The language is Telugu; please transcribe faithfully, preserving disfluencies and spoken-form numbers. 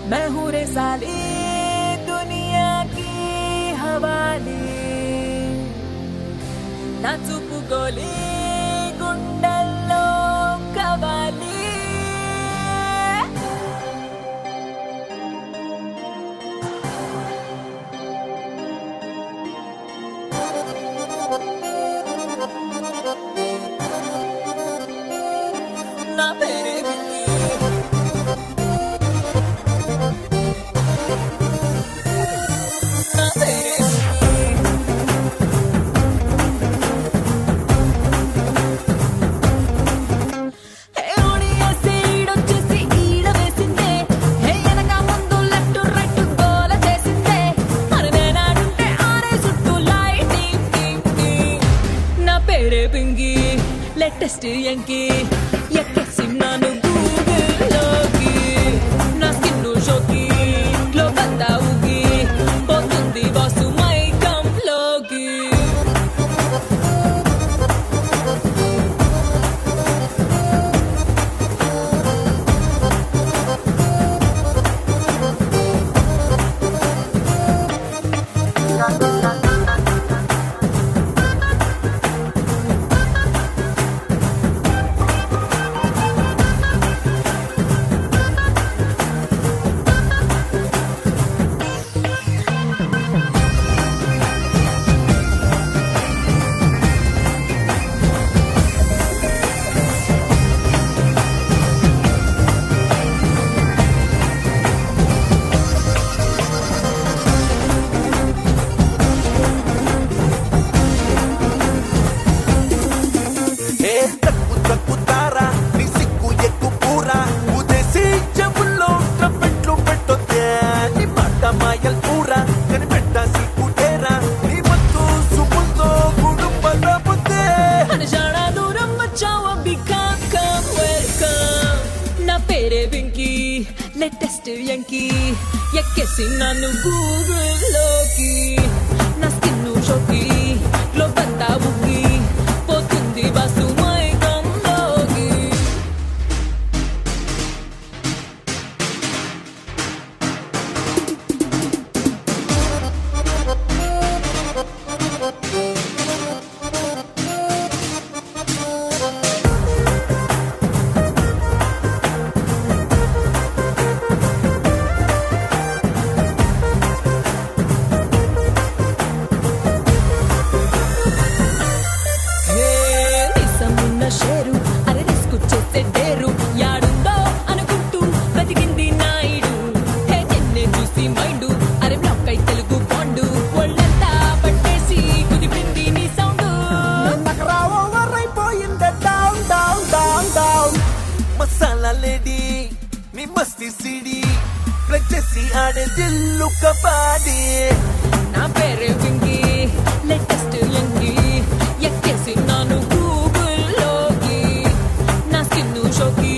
मैं हूँ रे साली दुनिया की हवाली ना चुप गोली गुंडल्लो कवाली ना तेरे లేటెస్ట్ యంకి ఎక్కేసిన్నాను గూగుల్లోకి నా స్కిన్ షోకి గ్లోబంతా ఊగి పోతుంది బాసు మైకంలోకి లేటెస్ట్ యంకి ఎక్కేసిన్నాను గూగుల్లోకి నా స్కిన్ షోకి గ్లోబంతా ఊగి పోతుంది బాసు మైకంలోకి షేరు అరే రిస్క్ చేసే డేరు యాడుందో అనుకుంటూ బతికింది నాయుడు హే నిన్నే చూసి మైండు అరే బ్లాక్ అయి తెలుగు బాండు ఒళ్ళంతా పట్టేసి కుదిపింది నీ సౌండ్ నకరా ఓవర్ అయిపోయింది down down down down masala lady మీ మస్తీ సిడి ప్లే చేసి ఆడే దిల్లు కబాడీ నా పేరే పింకీ లేటెస్ట్ యంకి ఎక్కేసి నాను గూగుల్లోకి నా స్కిన్ షోకి